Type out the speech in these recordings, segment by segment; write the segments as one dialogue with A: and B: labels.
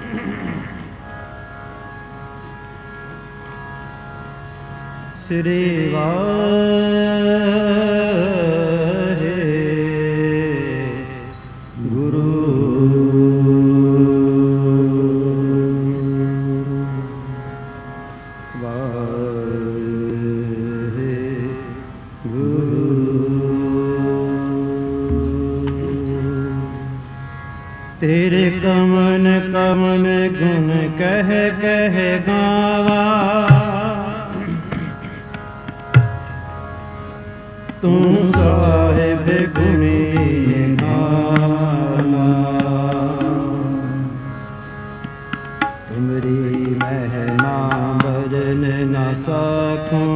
A: श्री वाहे गुरु वाहे गुरु। तेरे कमन कमन गुण कह कह गावा, तू साहिब गुणी गाना। तुमरी महिमा बरन न सकूं,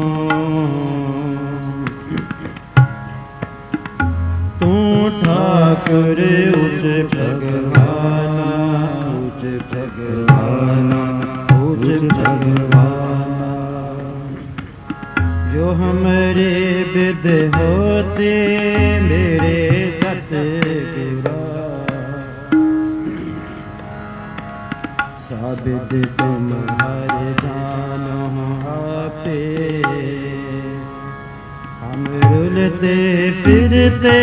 A: तू ठाकुर उच्च भगवाना, उच्च भगवाना, उच्च भगवाना। जो हमारे विद होते मेरे सतगुरा, साबिद तुम हर जानो आपे। हम रुलते फिरते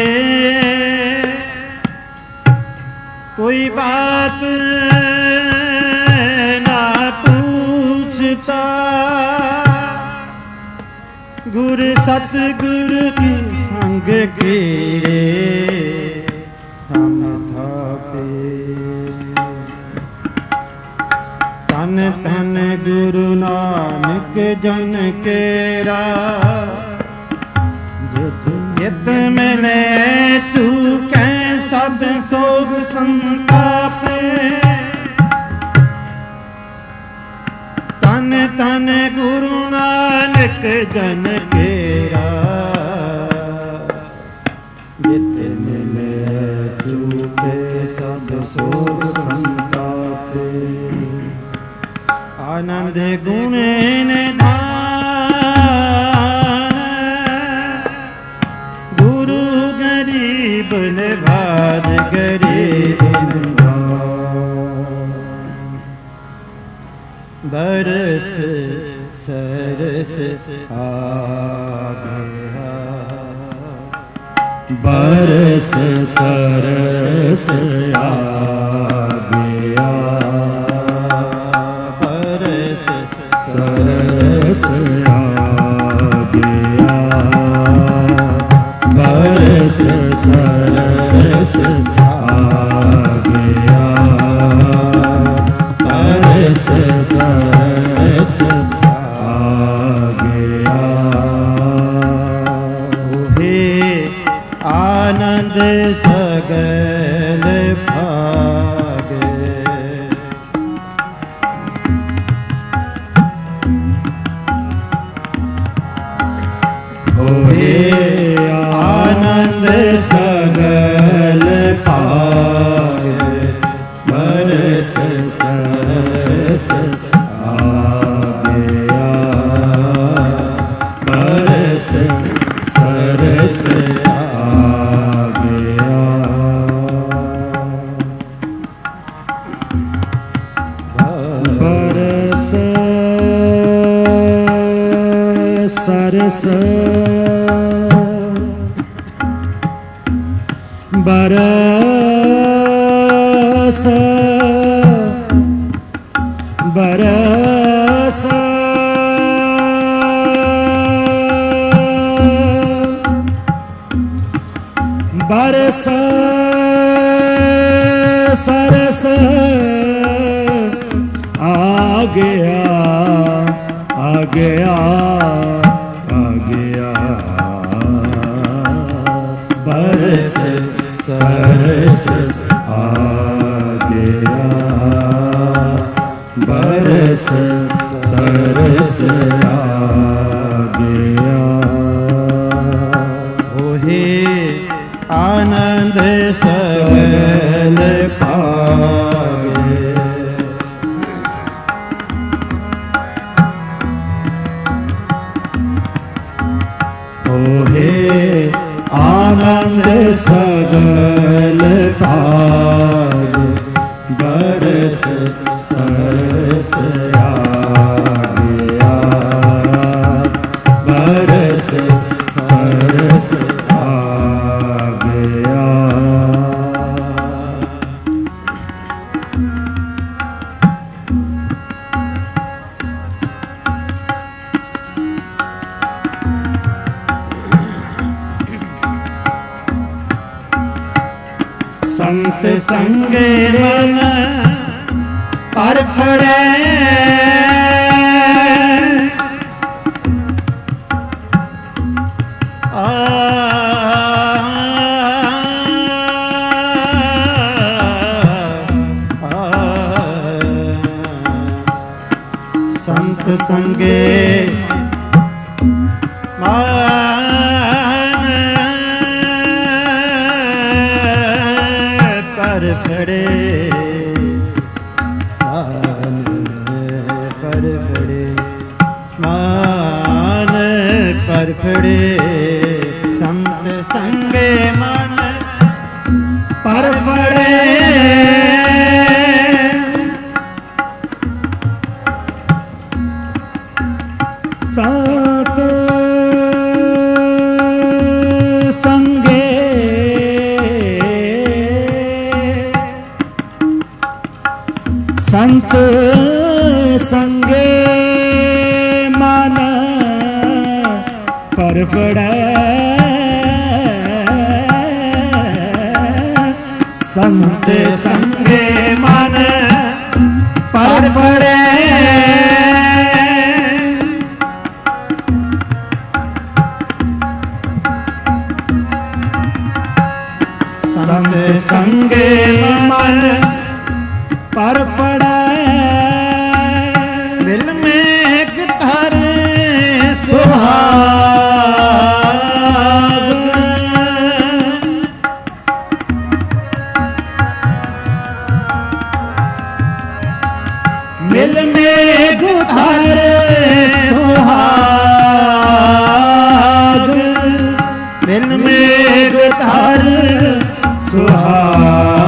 A: कोई बात ना पूछता, गुर सतगुरु की संग कीरे हम थापे। तन तन गुरु नानक जन केरा, जित मिले तू कै सब सोग संतापे। तन तन गुरु नानक जन केरा, जित मिले चूके सब सोग संतापे। आनंद गुण निधान, गुरु गरीब निभाद गरीब निभाद। बरस सरस आ गया, बरस सरस आ गया, बरस सरस आ गया, बरस सरस आ गया, बरस सरस आ गया। हे आनंद सगल भागे, हे आनंद सगल भागे। बरस सरस आ गया, बरस सरस आ गया। बरस सरस बरस बरस बरस सरस आ गया, आ गया, आ गया। बरस सरस आ गया, बरस सरस आ गया। ओहे आनंद सगल पावे, ओहे आनंद सगल पावे। बरस सरस आ गया, बरस सरस आ गया। संत संगे मन पर फड़े, संत संगे पर फड़े, पर फड़े, मान पर फड़े। संत संगे मन पर फड़े, संत संगे संत संगे मन पर फड़े, संत संगे मन पर फड़े। संत संगे मन पर फड़े, दिल में धर सुहाग, मिल में धर सुहाग, मिल में धर सुहाग।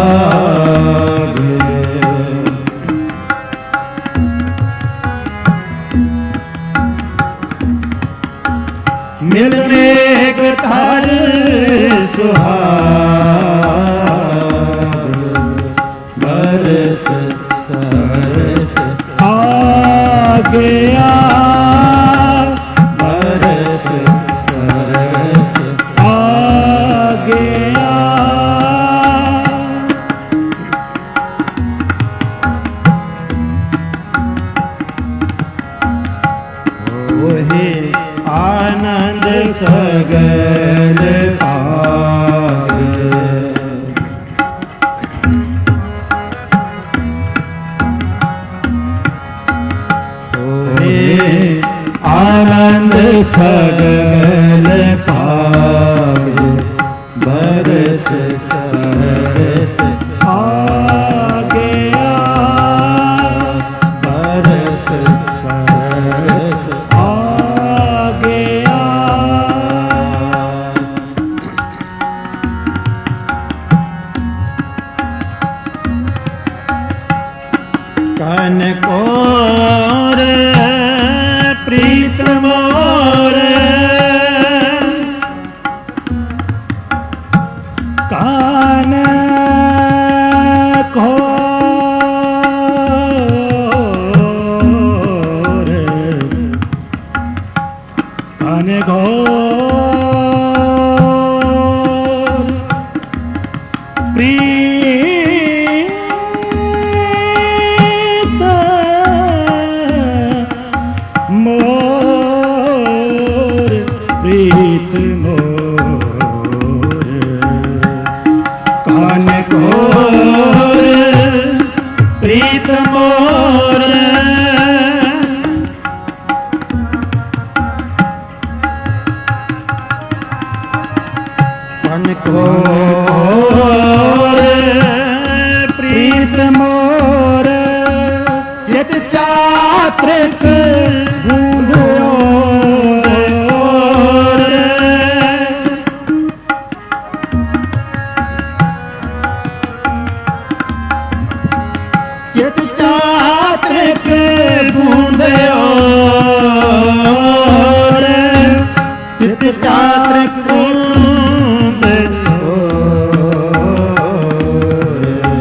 A: मिल में धर सुहाग, बरस सरस आ गया, बरस सरस आ गया। ओहे आनंद सगल पाग, ओहे आनंद सगल पाग, बरस सरस आ गया, बरस सरस आ गया। कन कोर प्रीत मोर, कान घोर, कान घोर प्रीत मोर, प्रीत मोर, कान घोर प्रीत मोर। कान घोर प्रीत मोर, जित चात्रिक बूंद ओर, चात्रिक बूंद और चित चात्रिक बूंद और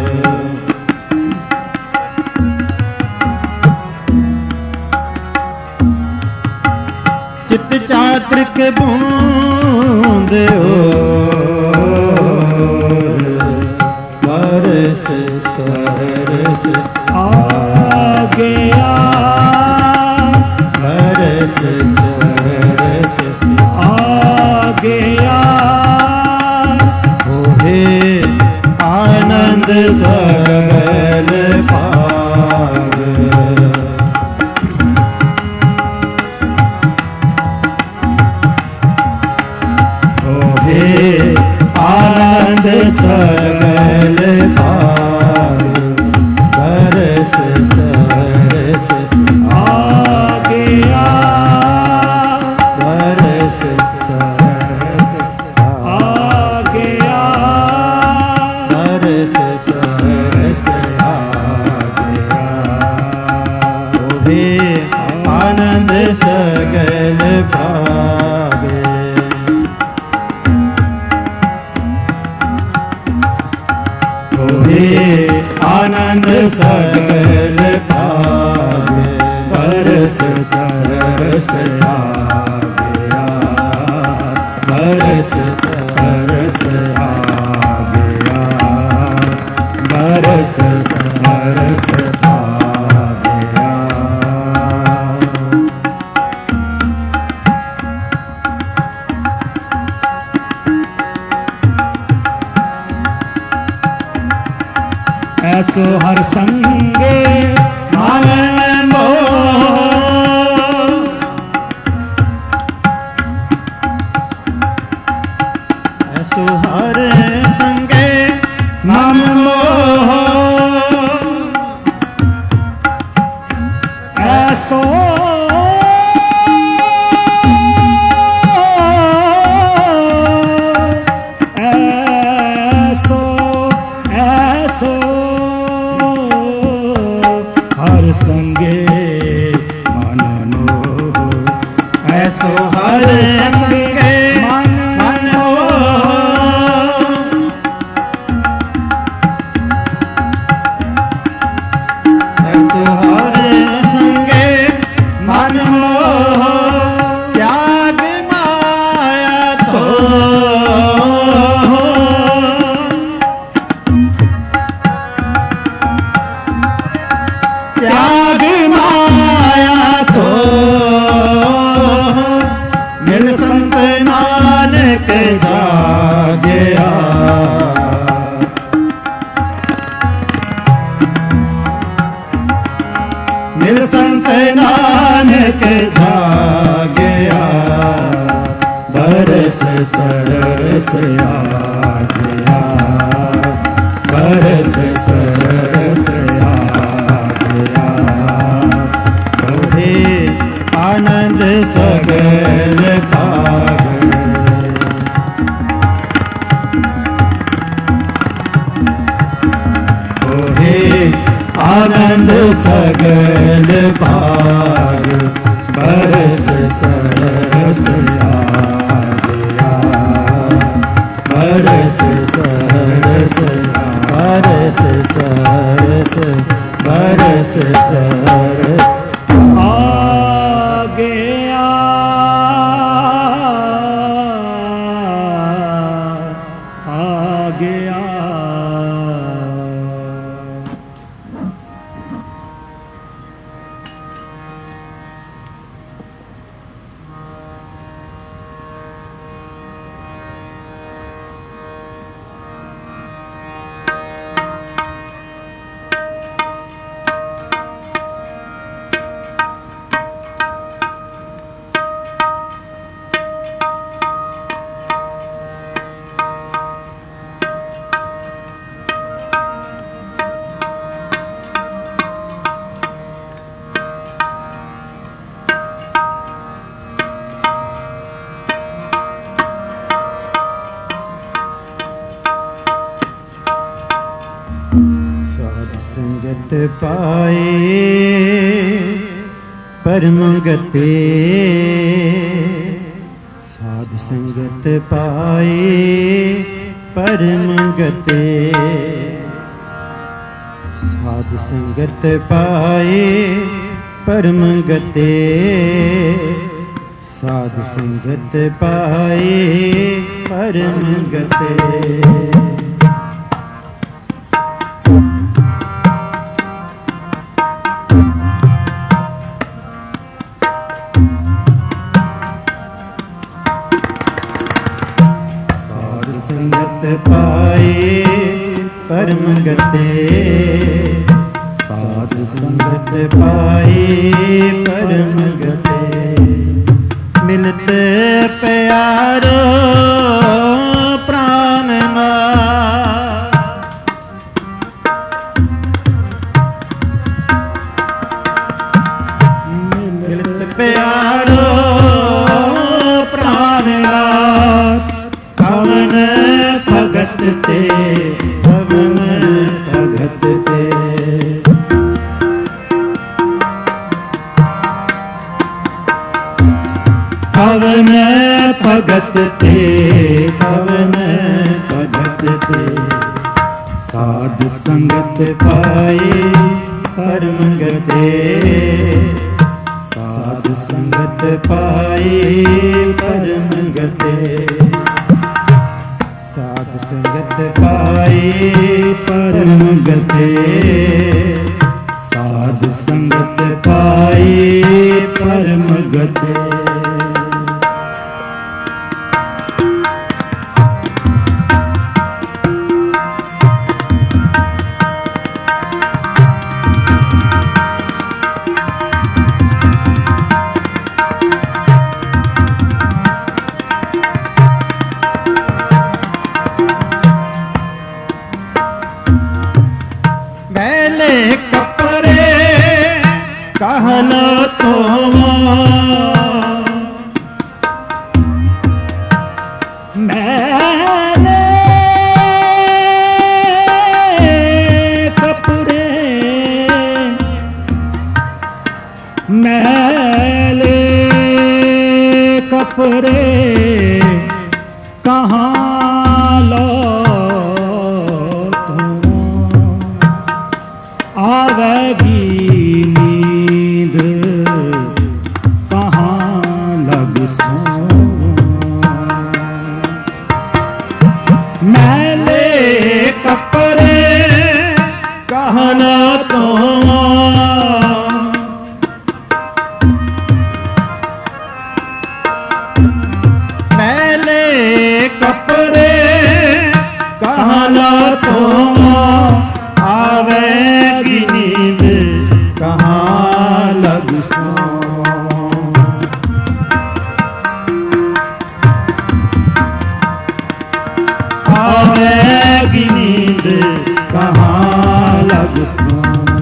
A: चित चात्रिक बूंद और बरस सरस आ गया बरस सरस आ गया ओहे आनंद सगल पाग ओहे आनंद सगल पाग बरस सरस आ गया बरस सरस आ गया बरस सरस आ गया ओहे आनंद सगल पाग ओहे आनंद सगल पाग बरस सरस आ गया बरस सरस आ गया बरस सरस आ गया ऐसो हर संगे मन मोह ऐसो हर संगे मन मोह ऐसो ऐसो ऐसो हर संगे मन मोह ऐसो हर संगे मन मोह ऐसो हर संगे मन मोह त्याग माया तो त्याग माया तो मिल संत नानक जागया मिल संत नानक जागया बरस सरस आ गया बरस सरस आ गया ओहे आनंद सगल पाग ओहे आनंद सगल पाग बरस सरस आ गया बरस सरस बरस सरस बरस सरस आ गया आ गया ਸੰਗਤ ਪਾਏ ਪਰਮ ਗਤੇ, ਸਾਧ ਸੰਗਤ ਪਾਏ ਪਰਮ ਗਤੇ, ਸਾਧ ਸੰਗਤ ਪਾਏ ਪਰਮ ਗਤੇ, ਸਾਧ ਸੰਗਤ ਪਾਏ ਪਰਮ ਗਤੇ। ਪਾਏ ਪਰਮ ਗਤੇ, ਸਾਧ ਸੰਗਤ ਪਾਏ ਪਰਮ ਗਤੇ, ਮਿਲਤ ਪਿਆਰੋ ਪ੍ਰਾਨ ਨਾਥ, ਮਿਲਤ ਪਿਆਰੋ ਪ੍ਰਾਨ ਨਾਥ, ਕਵਨ ਭਗਤ ਤੇ ਪਵਨ ਭਗਤ ਤੇ, ਪਵਨ ਭਗਤ ਤੇ ਪਵਨ ਭਗਤ ਤੇ, ਸਾਧ ਸੰਗਤ ਪਾਏ ਪਰਮ ਗਤੇ, ਸਾਧ ਸੰਗਤ ਪਾਏ ਪਰਮ ਗਤੇ, ਸਾਧ ਸੰਗਤ ਪਾਏ ਪਰਮ ਗਤੇ, ਸਾਧ ਸੰਗਤ ਪਾਏ ਪਰਮ ਗਤੇ। कहलो तुम मैंने कपड़े, मैले कपड़े कहाँ लो तुम, आवेगी मैले कपड़े कहना तो, मैले कपड़े कहना तो, आवेगी नींद कहाँ लग सो, आवेगी नींद कहाँ लग सो,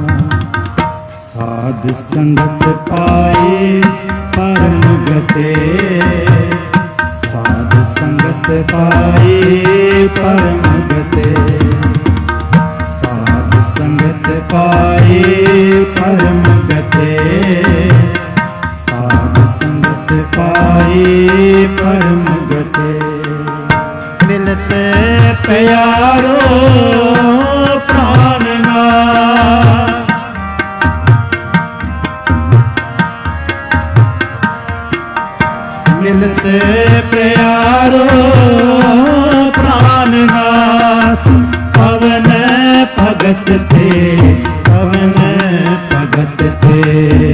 A: साध संगत पाए परम गते, साध संगत पाए परम गते, साध संगत पाए परम गते, साध संगत पाए परम गते, मिलत प्यारो प्राण नाथ, मिलत प्यारो प्राण नाथ, पवन भगत ते पवन भगत ते,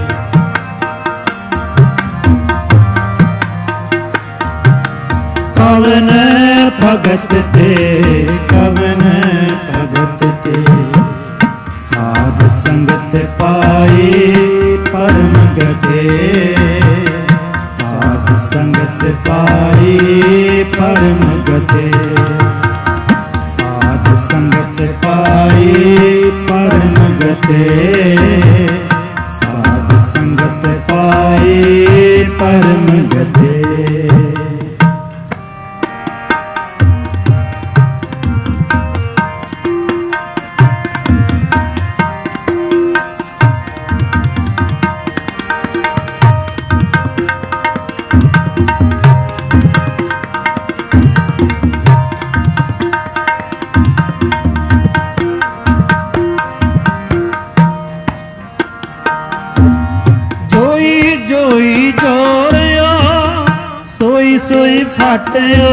A: पवन भगत ते कवन भगत ते, साध संगत पाए परम गते, साध संगत पाए परम गते, साध संगत पाए परम गते, साध संगत पाए परम गते। ਫਾਟਿਓ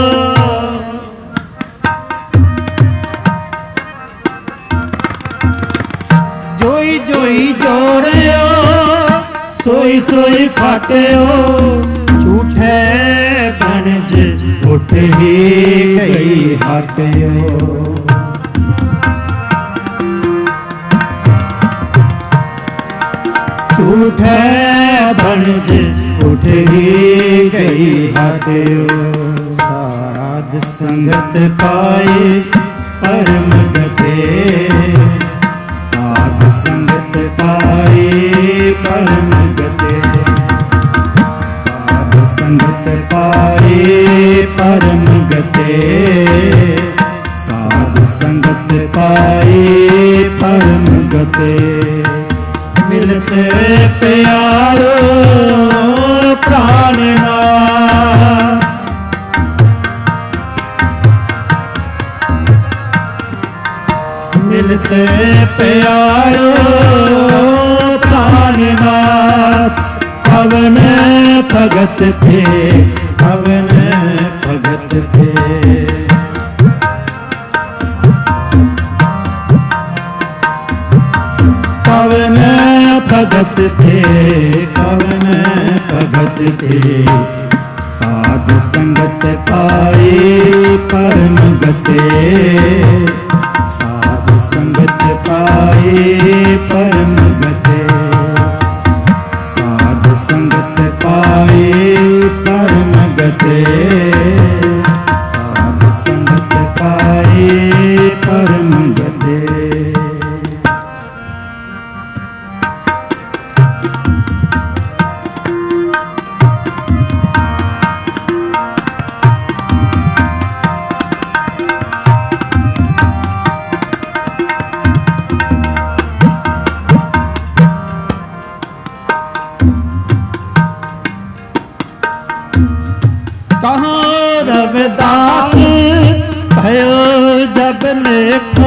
A: ਜੋਈ ਜੋਈ ਜੋੜਿਓ ਸੋਈ ਸੋਈ ਫਾਟਿਓ ਝੂਠੇ ਬਣਜ ਉੱਠ ਹੀ ਗਈ ਹਟਿਓ ਝੂਠੇ ਬਣਜ ਉੱਠ ਹੀ ਗਈ ਹਟਿਓ ਸਾਧ ਸੰਗਤ ਪਾਏ ਪਰਮ ਗਤੇ ਸਾਧ ਸੰਗਤ ਪਾਏ ਪਰਮ ਗਤੇ ਸਾਧ ਸੰਗਤ ਪਾਏ ਪਰਮ ਗਤੇ ਸਾਧ ਸੰਗਤ ਪਾਏ ਪਰਮ ਗਤੇ ਮਿਲਤੇ ਪਿਆਰੋ ਪ੍ਰਾਨ ਨਾਥ ਮਿਲਤੇ ਪਿਆਰੋ ਪ੍ਰਾਨ ਨਾਥ ਕਵਨ ਭਗਤ ਥੇ ਕਵਨ ਭਗਤ ਥੇ ਕਵਨ ਭਗਤ ਥੇ ਕਵਨ ਭਗਤ ਥੇ ਸਾਧ ਸੰਗਤ ਪਾਏ ਪਰਮ ਗਤੇ ਸਾਧ ਸੰਗਤ ਪਾਏ ਪਰਮ ਗਤੇ ਸਾਧ ਸੰਗਤ ਪਾਏ ਪਰਮ ਗਤੇ ਸਾਧ ਸੰਗਤ ਪਾਏ ਪਰਮ ਗਤੇ रविदास भयो जब लेखो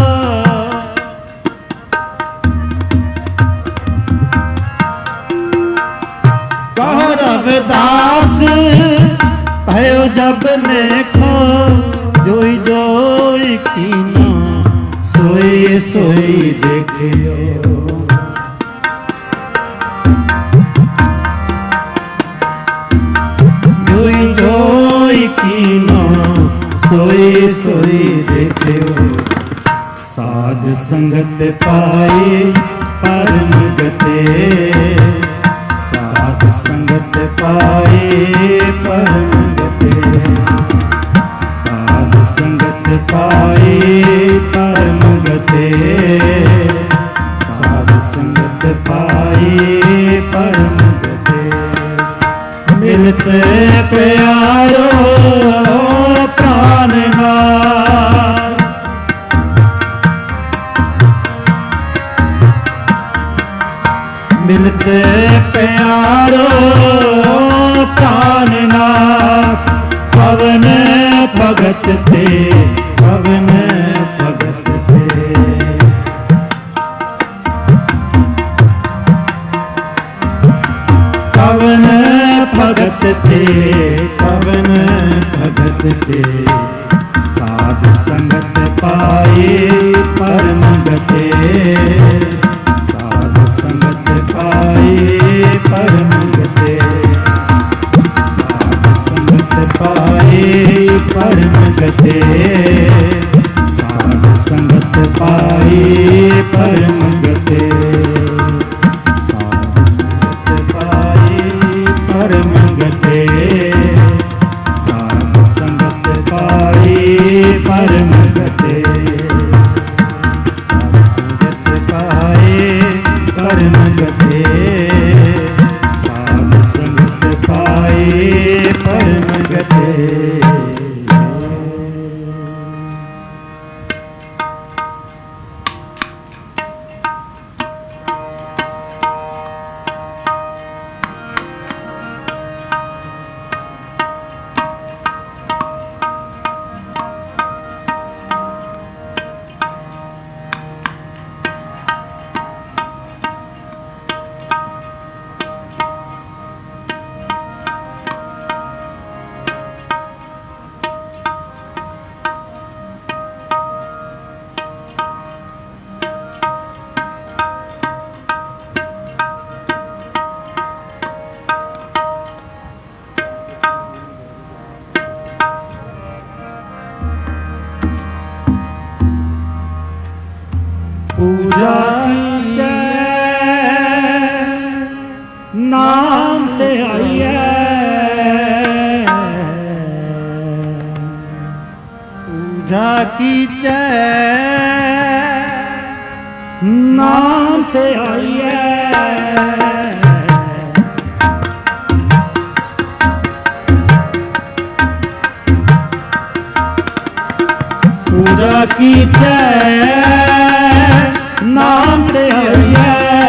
A: कहो रविदास भयो जब लेखो जोई जोई कीनो सोई सोई देखियो कीनो सोई सोई देखियो साध संगत पाए परम गते साध संगत पाए परम गते साध संगत पाए परम गते साध संगत पाए परम गते मिलते प्यारो प्राण नाथ मिलते प्यारो प्राण नाथ पवन भगत थे पवन भगत थे पवन भगत थे पवन भगत थे साध संगत पाए परम गते साध संगत पाए परम गते साध संगत पाए परम गते साध संगत पाए परम गते परम गते साध संगत पाए परम गते साध संगत पाए परम गते साध संगत पाए परम गते पूजा कीचै नाम ते आइए, पूजा कीचै नाम ते आइए, पूजा कीचै नाम ते आइए,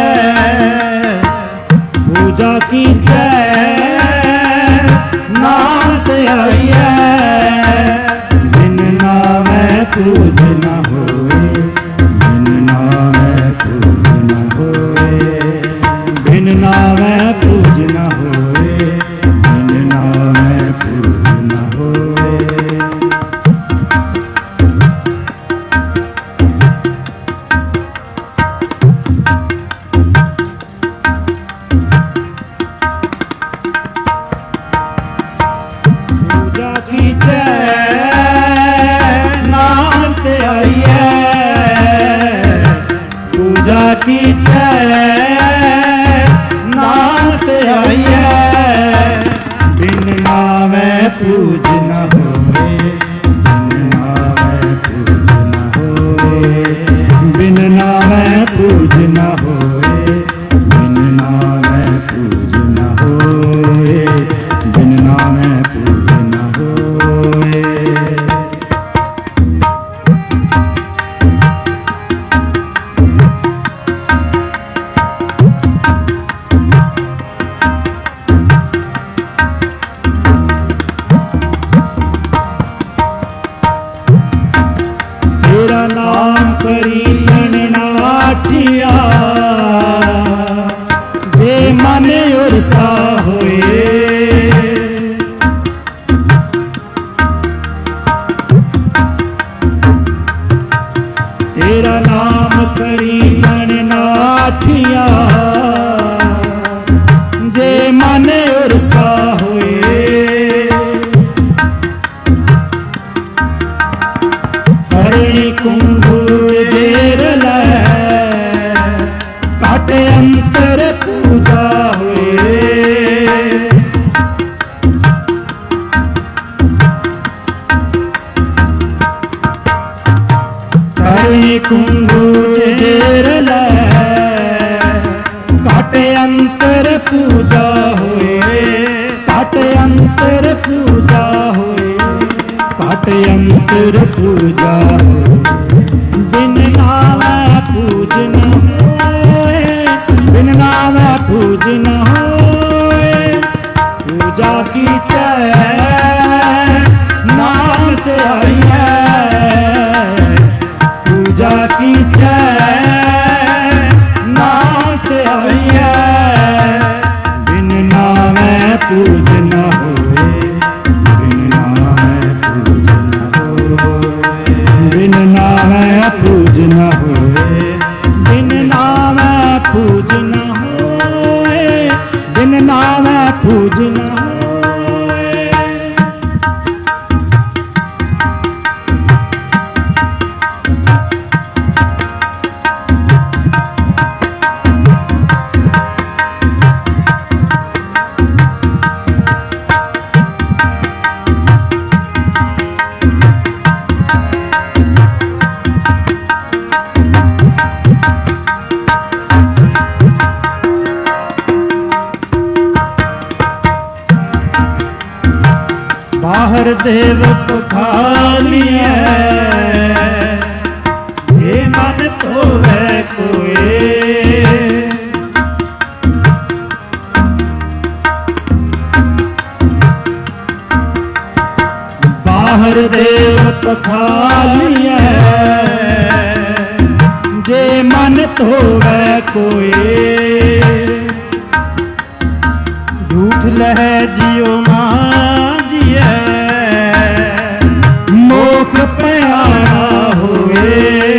A: पूजा कीचै नाम ते आइए, बिन नामै पूज न होए, बिन नामै पूज न होए, बिन नामै पूज न होए, बिन नामै पूज न होए। पूजा कीचै नाम ते आइए, बिन नामै पूज न होए, बिन नामै पूज न होए, बिन नामै पूज न होए, बिन नामै पूज न होए, बिन नामै पूज न होए। तेरा नाम परिजन नाठिया, जे मन उर्सा होए, तेरा नाम परिजन नाठिया, जे मन उर्सा होए, करणी कुंगूर देर लै, काट अंतर पूजा होए, करणी कुंगूर देर लै, काट अंतर पूजा होए, काट अंतर पूजा होए, काट अंतर पूजा होए, बिन नामै पूज न होए, बिन नामै पूज न होए, पूजा कीचै नाम ते आइए, पूजा कीचै नाम ते आइए, बिन नामै पूज न होए, बिन नामै पूज न होए, बिन नामै पूज न होए, बिन नामै पूज न होए, बिन नामै पूज न होए। बाहर देव पखालिए, ये मन तो है कोई, बाहर देव पखालिए, जे मन तो है कोई, झूठ लह जियो माजिए, मोख प्यारा होए,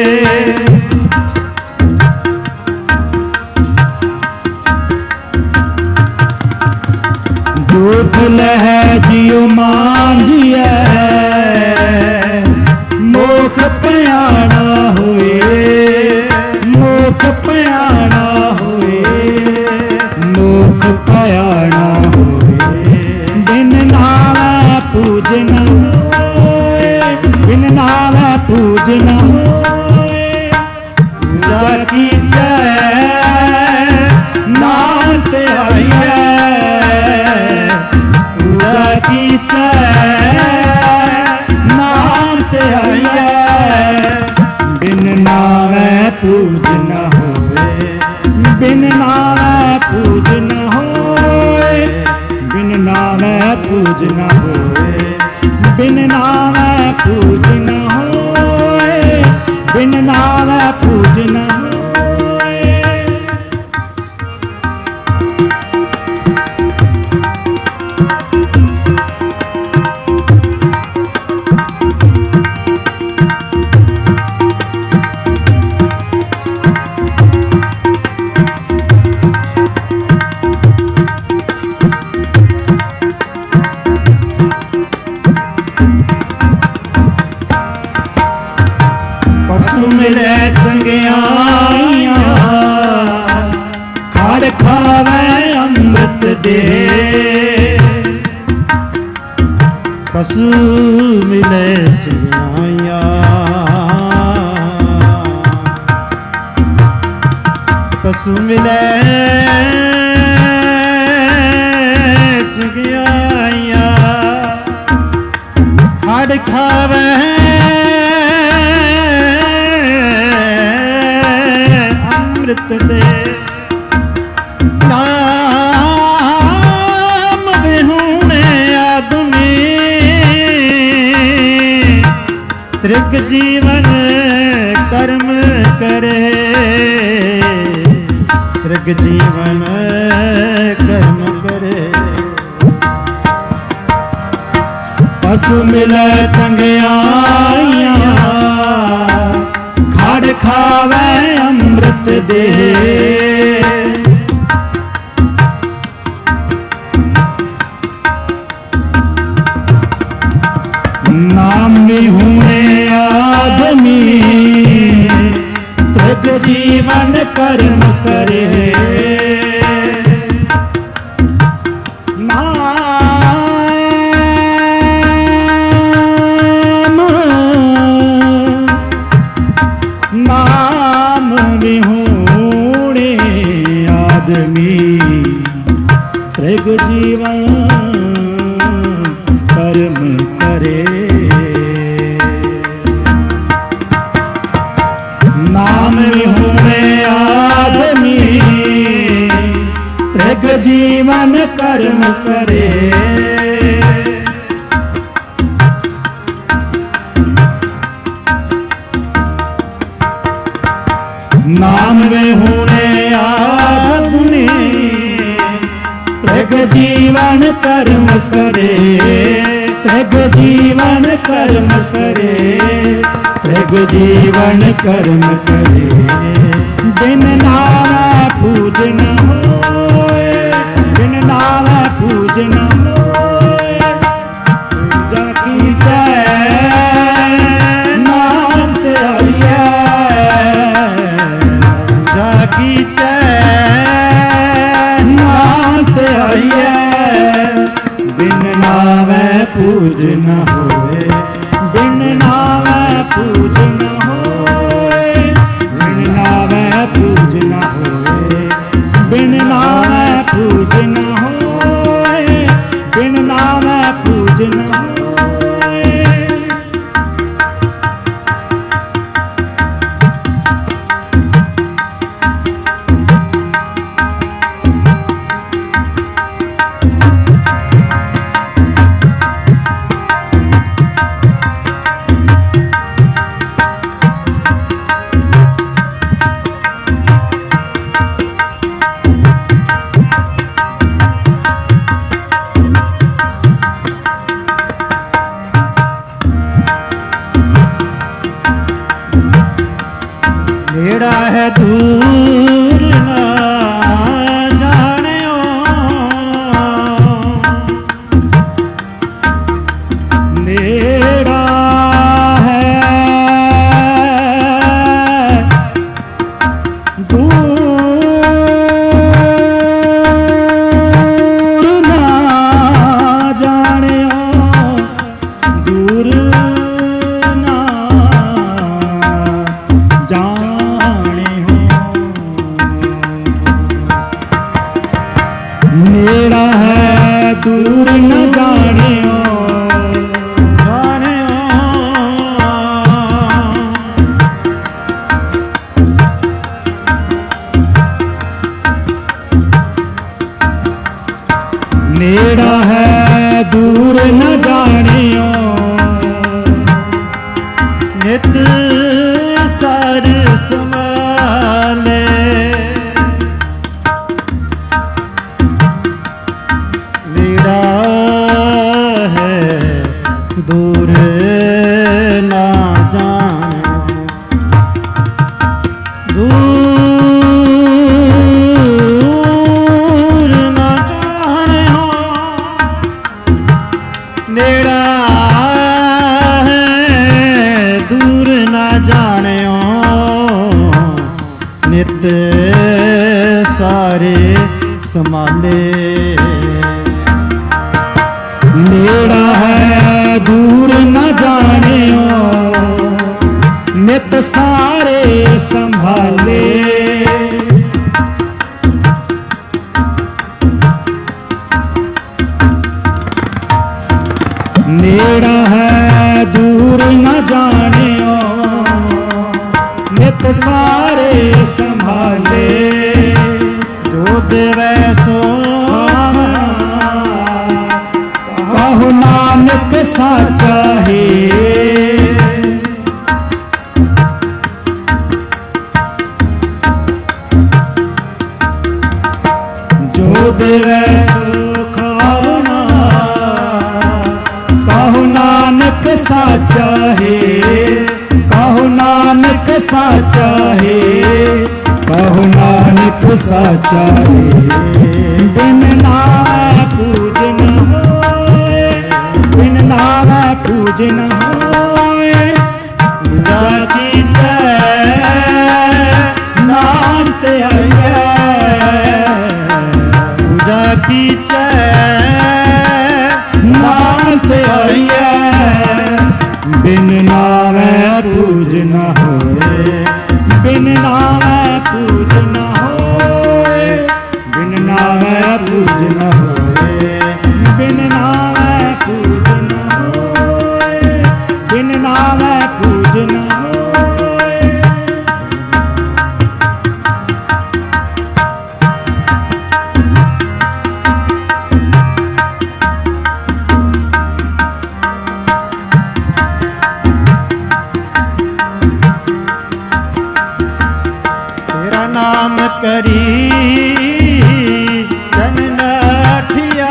A: झूठ लह जियो माजिए, मोख प्यारा होए, पूजा कीजै नाम ते आईए पूजा कीजै नाम ते आईए बिन नामै पूज न होए बिन नामै पूज न होए बिन नामै पूज न होए बिन नामै पूज न होए बिन नामै पूज न होए। मिले चंगियाइयां खड़ खावे अमृत दे पशु मिले चंगियाइयां पशु मिले चंगियाइयां खड़ खावे अमृत दे नाम विहूणे आदमी त्रिग जीवन कर्म करे त्रिग जीवन कर्म करे पशु मिले चंगियाइयां खड़ खावे अमृत दे नाम विहूणे आदमी त्रिग जीवन कर्म करे नाम विहूणे आदमी त्रिग जीवन कर्म करे नाम विहूणे आदमी त्रिग जीवन कर्म करे नाम विहूणे आदमी त्रिग जीवन कर्म करे त्रिग जीवन कर्म करे त्रिग जीवन कर्म करे बिन नामै पूज न होए बिन नामै पूज न होए पूजा कीजै नाम ते आईए कीजै नाम ते आईए बिन नामै पूज न होए बिन नामै पूज न होए बिन नामै पूज न होए बिन नामै पूज न होए बिन नामै पूज न होए। नेड़ा है दूर ना जानियो नेड़ा है दूर ना जानियो दूर ना जाने हो संभाले। मेरा है दूर ना जाने, दूर ना जाने हो, नेड़ा है दूर ना जाने हो, नित सारे संभाले।
B: नेड़ा है दूर न जाने हो, नित सारे संभाले। नेड़ा है दूर न जाने हो, नित सारे संभाले।
A: जो देवै सो
B: कहो नानक साचा है, जो देवै सुख आवना, कहो नानक साचा है, कहो नानक साचा है, कहो नानक साचा है। बिन नाम पूजन होए, बिन नाम पूजन होए, पूजा की नाम ते आइए,
A: पूजा की
B: नाम ते आइए। बिन नाम पूजन होए, बिन नाम पूजन होए, बिन नाम पूजन होए, बिन नाम पूजन होए, बिन नाम पूजन होए।
A: तेरा नाम करी जन लाठिया,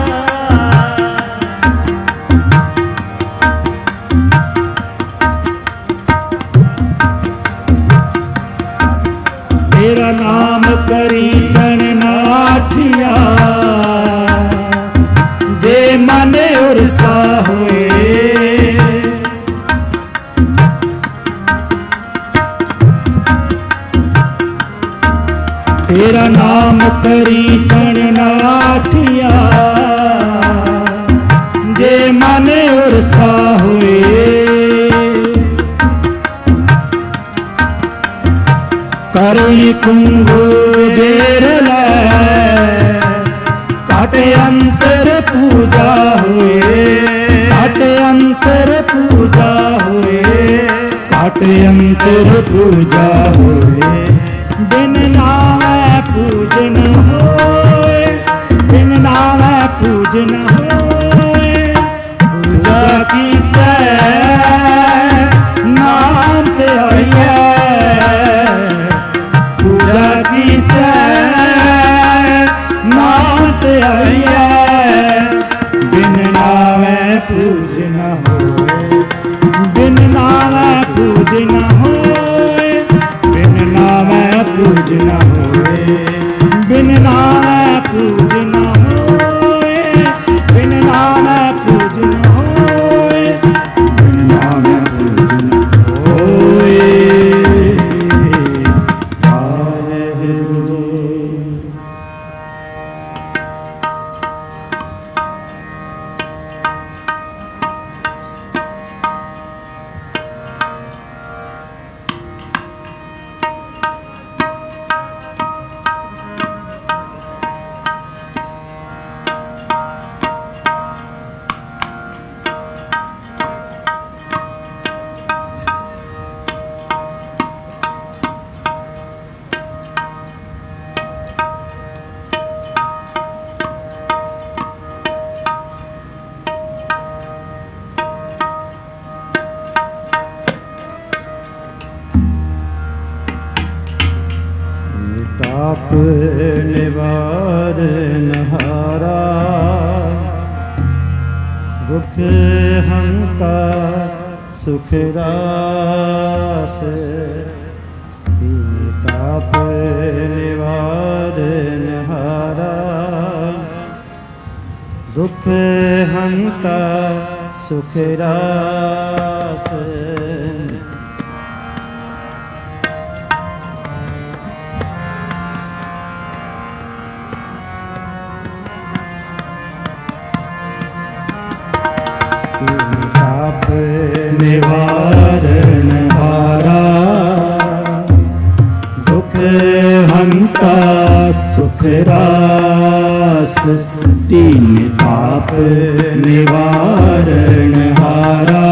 B: तेरा नाम करी जन नाठिया, जे मन उर्सा होए। तेरा नाम करी जन नाठिया, जे मन उर्सा हुए। करुणी कुंभु देर लै, काटे अंतर पूजा हुए, काटे अंतर पूजा हुए, काटे अंतर पूजा हुए। बिन नाम पूजन होए, बिन नाम पूजन होए, पूजा की नाम ते आइए, पूजा की नाम ते आइए। बिन नाम पूजन होए, बिन नाम पूजन होए, बिन नाम पूजन होए, बिन नाम पूजन होए, बिन नाम पूजन होए, बिन नाम पूजन होए।
A: निवारणहारा दुख हंता सुख रास दीन ताप निवारणहारा दुख हंता सुख रास ताप निवारणहारा दुख हंता सुख रास दीन ताप निवारणहारा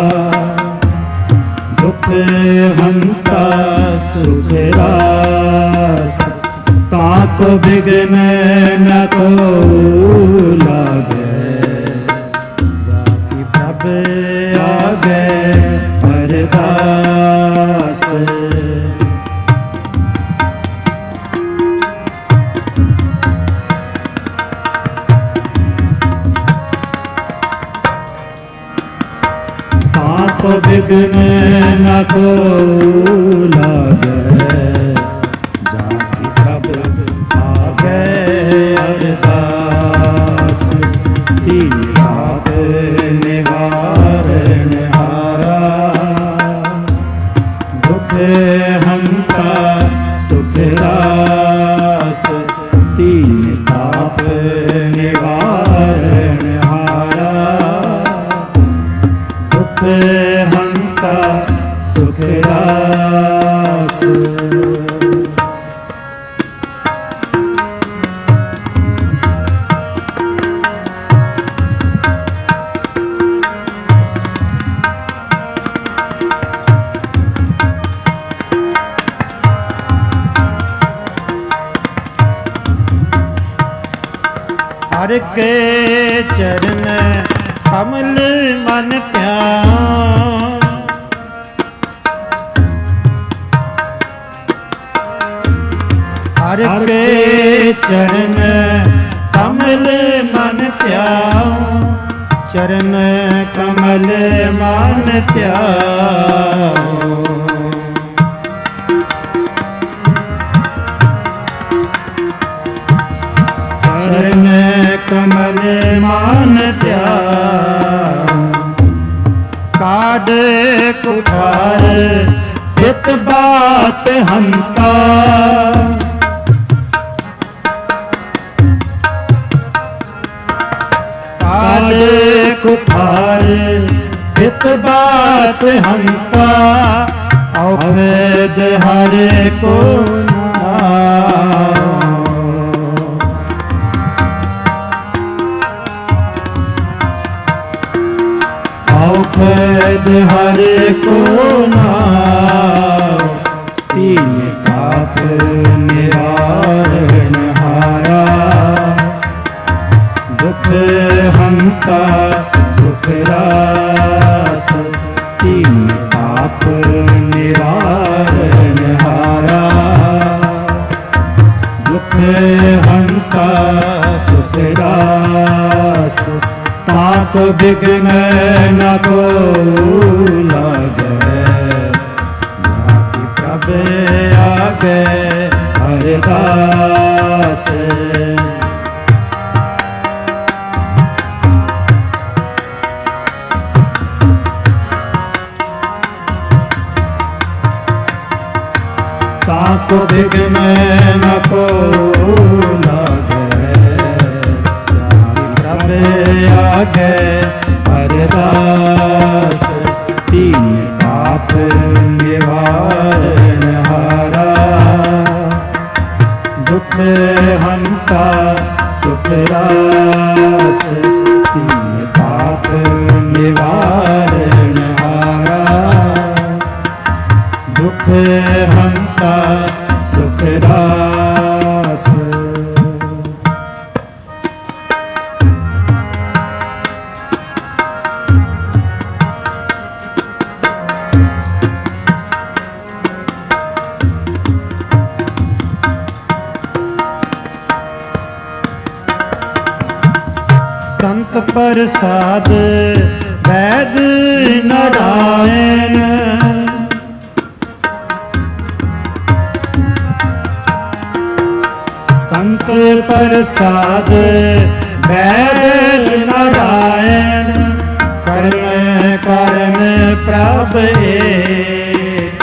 A: दुख हंता सुख रास ताको विघ्न न को लागे आगे अरदास ताप विघ्न न को लागे जाति प्रभ आगे अरदास दीन ताप निवारणहारा दुख हंता सुख रास दीन ताप निवारणहारा दुख हंता सुख रास हर के चरण कमल मन ध्यान हर के चरण कमल मन ध्यान चरण कमल मन ध्यान चरण कमल मान ध्यान काड कुठार हित बात हंता काड कुठार हित बात हंता अवैध हरे को औखद हरे को नाम तीन ताप निवारणहारा दुख हंता सुख रास तीन ताप निवारणहारा दुख हंता सुख रास ताको विघ्न न को लागे जाति प्रभ आगे अरदास ताको विघ्न न को आगे अरदास तीन ताप निवारणहारा दुख हंता सुख रास तीन ताप निवारणहारा दुख हंता सुख रास प्रसाद वैद नारायण।
B: संत प्रसाद वैद नारायण।
A: कर्म कर्म प्रभ एक।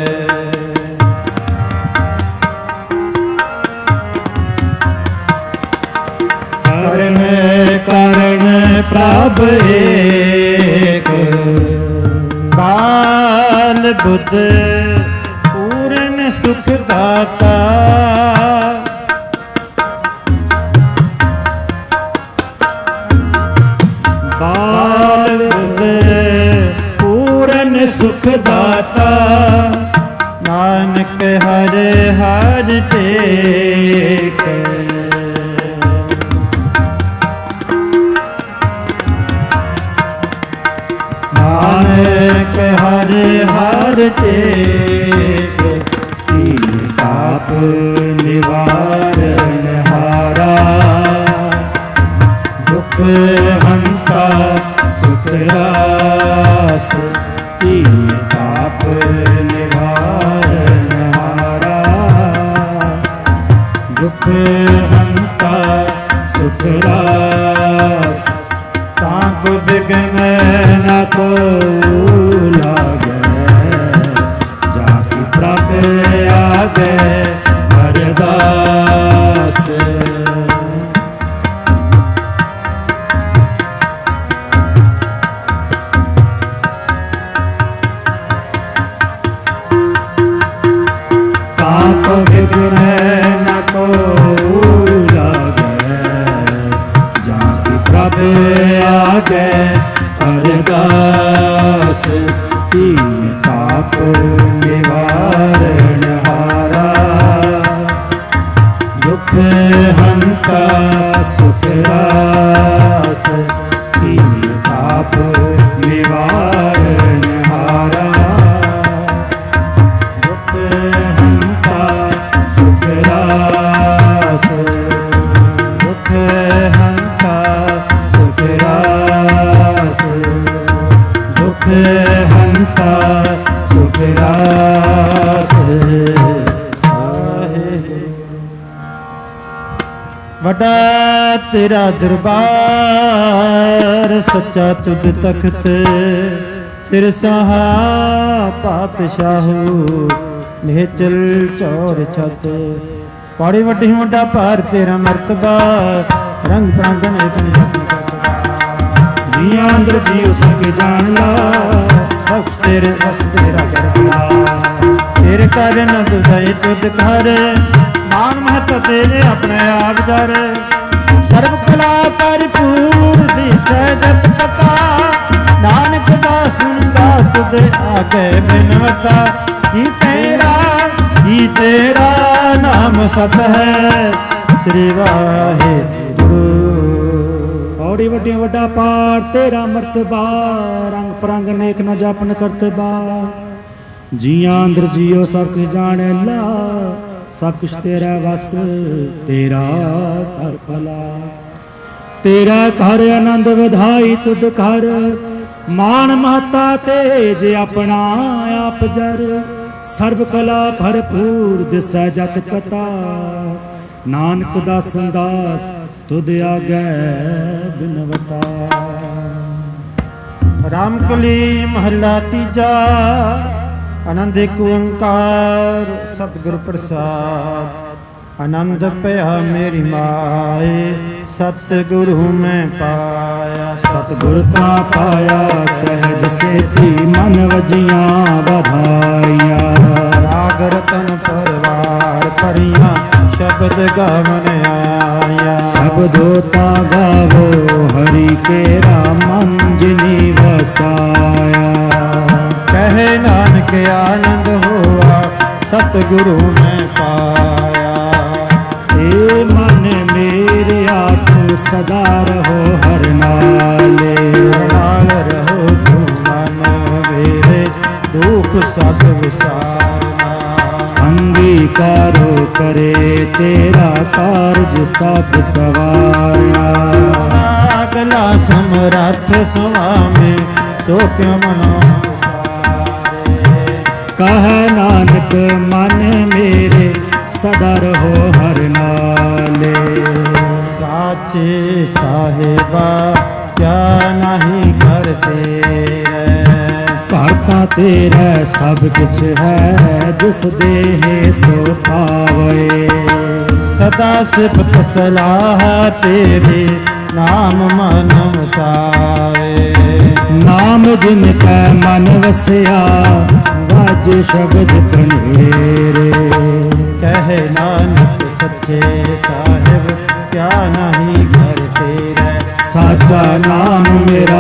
B: कर्म करण प्रभ एक।
A: बाल बुद्ध पूर्ण सुख दाता।
B: बाल बुद्ध पूर्ण सुख दाता।
A: नानक हर हर टेक। नानक हर हर टेक।
B: कीन ताप निवारण हारा। दुख हंता सुख रास। कीन ताप निवारण हारा। दुख हंता सुख रास।
A: तांक बिघ्न
B: न को लागे। जाति प्रभ आगे अरदास। तांक बिघ्न न को लागे। जाति प्रभ आगे अरदास। कीन ताप निवारण हारा। दुख हंता सुख रास। कीन ताप निवारण हारा। दुख हंता सुख रास।
A: दुख हंता
B: सुख रास। दुख हंता सुख रास।
A: वड्डा तेरा दरबार सच्चा तुद तख्त। सिर सहा पातशाहू निहचल चौर छत। पौड़ी वड्डी वड्डा भार तेरा मर्तबा। रंग प्रांगण एक
B: जिया अंदर जियो सब जान ला।
A: सब तेरे बस तेरा करना। तेरे कर न तुझे तुद कर। मान महत तेरे अपने आप जर। सर्व कला परिपूर दिसै जत कथा। नानक दास सुन दास तुझे आगे बिनवता। ही तेरा नाम सत है। श्री वाहिगुरु।
B: औड़ी वड्डिया वड्डा पार तेरा मर्तबा। रंग परंग नेक न जापन करतबा। जिया अंदर जियो सब कुछ जाने ला। सब कुछ तेरा वस तेरा घर भला। तेरा घर आनंद विधाई तुद घर। मान महता तेज अपना आप जर। सर्व कला भरपूर दिसै जत कथा। नानक दास दास तुद आगे बिनवता।
A: रामकली महला तीजा। आनंद एक ओंकार सतगुर प्रसाद। आनंद पया मेरी माए सतगुरु मैं पाया।
B: सतगुर का पाया सहज सेठी मन वजिया बधाइया।
A: राग रतन परवार परिया शब्द गावन आया।
B: शब्दोता गावो हरि केरा मन जिनी वसाया।
A: कहे नानक आनंद हुआ सतगुरु में पाया।
B: हे मन मेरे आप सदा रहो हर नाले।
A: नाल रहो तू मन मेरे दुख सस विसारना।
B: अंगीकारो करे तेरा कार्य सब सवारना।
A: ਸਗਲਾ ਸਮਰੱਥ ਸੁਆਮੀ ਸੋ ਕਿਉ ਮਨੋ
B: ਕਹੈ ਨਾਨਕ ਮਨ ਮੇਰੇ ਸਦਾ ਰਹੋ ਹਰ ਨਾਲੇ।
A: ਸਾਚੇ ਸਾਹਿਬਾ ਕਿਆ ਨਹੀਂ ਕਰ ਤੇਰੇ
B: ਘਰ ਤਾਂ ਤੇਰਾ ਸਭ ਕੁਛ ਹੈ ਜਿਸ ਦੇਹ ਸੋ ਪਾਵੇ।
A: ਸਦਾ ਸਿਫਤ ਸਲਾਹ ਤੇਰੇ ਨਾਮ ਮਨ ਵਸਾਵੇ।
B: ਨਾਮ ਜਿਨ ਕੈ ਮਨ ਵਸਿਆ ਵਾਜੇ ਸ਼ਬਦ ਕਨੇਰੇ।
A: ਕਹੇ ਨਾਨਕ ਸੱਚੇ ਸਾਹਿਬ ਕਿਆ ਨਹੀਂ ਕਰ ਤੇਰੇ
B: ਸਾਚਾ ਨਾਮ ਮੇਰਾ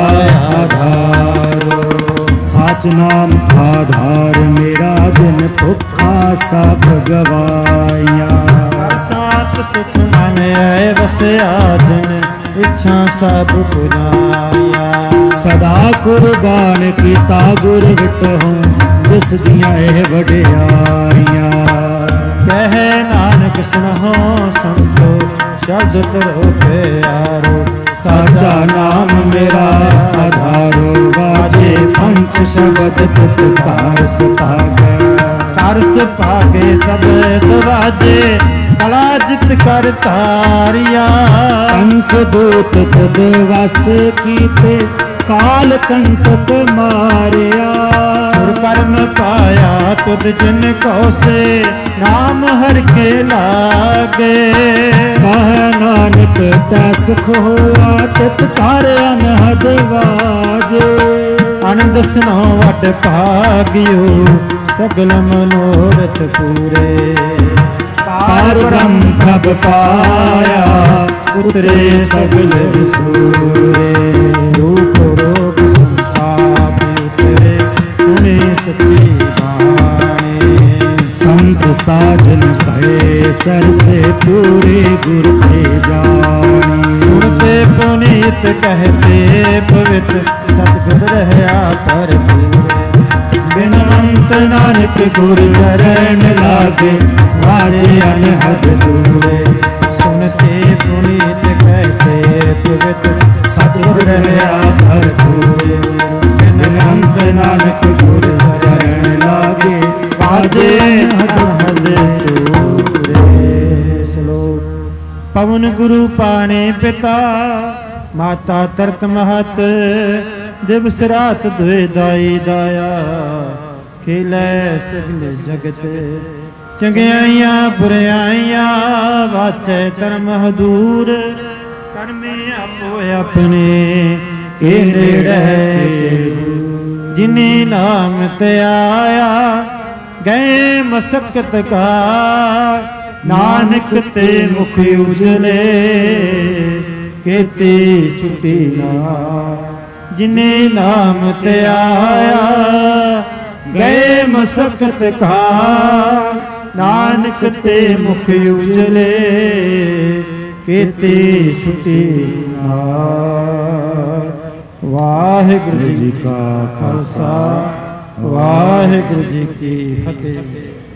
B: ਆਧਾਰੋ। ਸਾਚ ਨਾਮ ਆਧਾਰ ਮੇਰਾ ਜਿਨ ਭੁੱਖਾ ਸਭ ਗਵਾਇਆ।
A: ਹਰ ਸਾਥ ਸੁਖ ਮਨ ਆਏ ਵਸਿਆ ਜਿਨ ਇੱਛਾ ਸਭ ਪੁਜਾਇਆ।
B: ਸਦਾ ਕੁਰਬਾਨ ਕੀਤਾ ਗੁਰ ਵਿਟਹੁ ਜਿਸ ਦੀਆਂ ਇਹ ਵਡਿਆਈਆਂ।
A: ਕਹੇ ਨਾਨਕ ਸੁਣੋ ਸੰਤੋ ਸ਼ਬਦ ਤਰੋ ਪਿਆਰੋ।
B: ਸਾਚਾ ਨਾਮ ਮੇਰਾ ਆਧਾਰੋ ਵਾਜੇ ਪੰਚ ਸ਼ਬਦ ਤੁਤ ਧਾਰ ਸੁਭਾਗੈ।
A: ਤਰਸ ਭਾਗੇ ਸਬਦ ਵਾਜੇ ਕਲਾ ਜਿਤ ਕਰ ਤਾਰਿਆ।
B: ਪੰਚ ਦੂਤ ਤੁਧ ਵਸ ਕੀਤੇ ਕਾਲ ਕੰਟਕ ਮਾਰਿਆ।
A: ਗੁਰ ਕਰਮ ਪਾਇਆ ਤੁਧ ਜਿਨ ਕੋ ਸੇ ਨਾਮ ਹਰ ਕੇ ਲਾਗੇ।
B: ਕਹੈ ਨਾਨਕ ਤੈ ਸੁਖ ਹੋਆ ਤਿਤ ਕਰ ਅਨਹਦ ਵਾਜੇ।
A: ਆਨੰਦ ਸੁਨੋ ਵਡ ਭਾਗਿਓ ਸਗਲ ਮਨੋਰਥ ਪੂਰੇ।
B: ਪਾਰ ਬ੍ਰਹਮ ਪ੍ਰਭ ਪਾਇਆ ਉਤਰੇ ਸਗਲ ਵਿਸੂਰੇ।
A: ਦੁਖ ਰੋਗ ਸੰਸਾਪ ਉਤਰੇ ਸੁਣੇ ਸੱਚੀ ਬਾਣੀ।
B: ਸੰਤ ਸਾਜਨ ਭਏ ਸਰਸੇ ਪੂਰੇ ਗੁਰ ਤੇ ਜਾਣੀ।
A: ਸੁਣਤੇ ਪੁਨੀਤ ਕਹਤੇ ਪਵਿੱਤ ਸਤਿਗੁਰ ਰਹਿਆ ਭਰਪੂਰੇ।
B: ਬਿਨ ਅੰਤ ਨਾਨਕ ਗੁਰ ਚਰਨ ਲਾਗੇ ਵਾਜੇ ਅਨਹਦ ਦੂਰੇ।
A: ਸੁਣਤੇ ਪੁਨੀਤ ਕਹਤੇ ਪਵਿੱਤ ਸਤਿਗੁਰ ਰਹਿਆ ਭਰਪੂਰੇ।
B: ਬਿਨ ਅੰਤ ਨਾਨਕ ਗੁਰ ਚਰਨ ਲਾਗੇ ਵਾਜੇ ਅਨਹਦ
A: ਦੂਰੇ। ਸ਼ਲੋਕ ਪਵਨ ਗੁਰੂ ਪਾਣੇ ਪਿਤਾ ਮਾਤਾ ਤਰਤ ਮਹਤ। ਦਿਵਸ ਰਾਤ ਦੁਇ ਦਾਈ ਦਾਇਆ ਖੇਲੇ ਸਗਲ ਜਗਤ। ਚੰਗਿਆਈਆਂ ਬੁਰਿਆਈਆਂ ਵਾਚੈ ਧਰਮ ਹਦੂਰ। ਕਰਮੇ ਆਪੋ ਆਪਣੇ ਕੇ ਨੇੜੇ। ਜਿਨੇ ਨਾਮ ਤੇ ਆਇਆ ਗਏ ਮਸਕਤ ਕਾ। ਨਾਨਕ ਤੇ ਮੁਖ ਉਜਲੇ ਕੀਤੀ ਛੁਟੀ ਨਾ। ਜਿਨੇ ਨਾਮ ਤੇ ਆਇਆ ਗਏ ਮਸਕਤ ਕਾ। ਨਾਨਕ ਤੇ ਮੁਖ ਉਜਲੇ ਕੀਤੀ ਛੁਟੀ ਨਾ। ਵਾਹਿਗੁਰੂ ਜੀ ਕਾ ਖਾਲਸਾ ਵਾਹਿਗੁਰੂ ਜੀ ਕੀ ਫਤਿਹ।